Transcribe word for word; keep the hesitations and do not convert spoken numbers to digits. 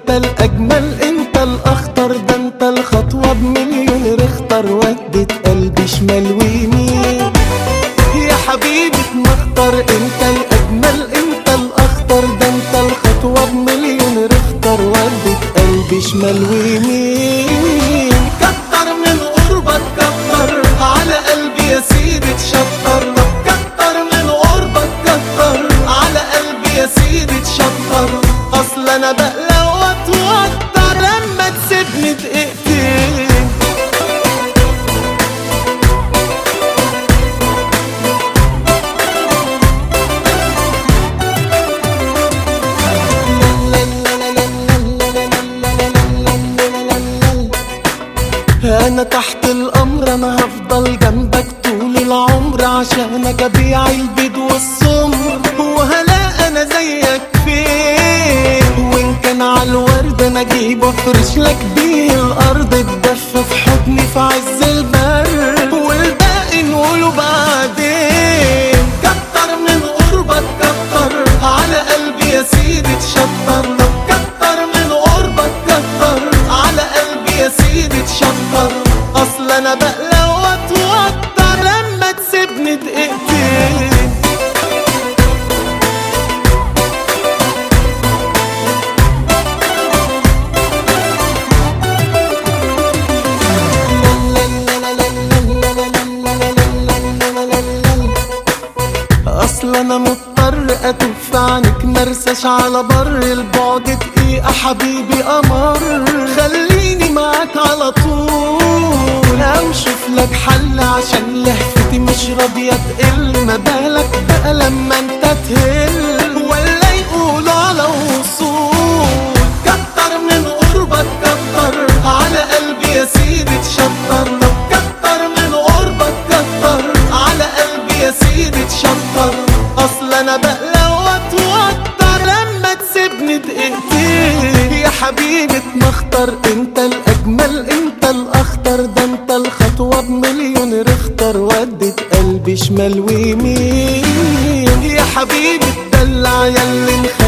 انت الاجمل انت الاخطر، ده انت الخطوة بمليون رختر، ودت قلبي شمال ويمين يا حبيبي اتمخطر. انت الاجمل انت الاخطر، ده انت الخطوة بمليون رختر، ودت قلبي شمال ويمين. كتر من قربك كتر على قلبي يا سيدي تشطر، كتر من قربك كتر على قلبي يا سيدي تشطر. اصل انا بقلق واتوتر لما تسيبني دقيقتين. انا تحت الامر، انا هفضل جنبك طول العمر، عشانك ابيع البيض والسمر، وهلاقي انا زيك فين؟ وان كان عالورد انا اجيب وافرش لك بيه الارض، تدفى في حضني في عز البرد، والباقي نقوله بعدين. كتر من قربك كتر على قلبي يا سيدي تشطر، كتر من قربك كتر على قلبي يا سيدي تشطر. اصل انا بقلق واتوتر لما تسيبني دقيقتين. اصل انا مضطر اتوف عنك مرساش على بر، البعد دقيقة حبيبي قمر، خليني معاك على طول، او شوف لك حل عشان لهفتي مش راضية تقل. ما بالك بقى لما انت تهل ولا يقولوا على وصول. كتر من قربك كتر على قلبي يا سيدي تشطر، كتر من قربك كتر على قلبي يا سيدي تشطر. اصل انا بقلق واتوتر لما تسيبني دقيقتين يا حبيبي اتمخطر. انت الاجمل انت الاخطر، ده انت الخطوة بمليون رختر، ودت قلبي شمال ويمين يا حبيبي اتدلع ياللي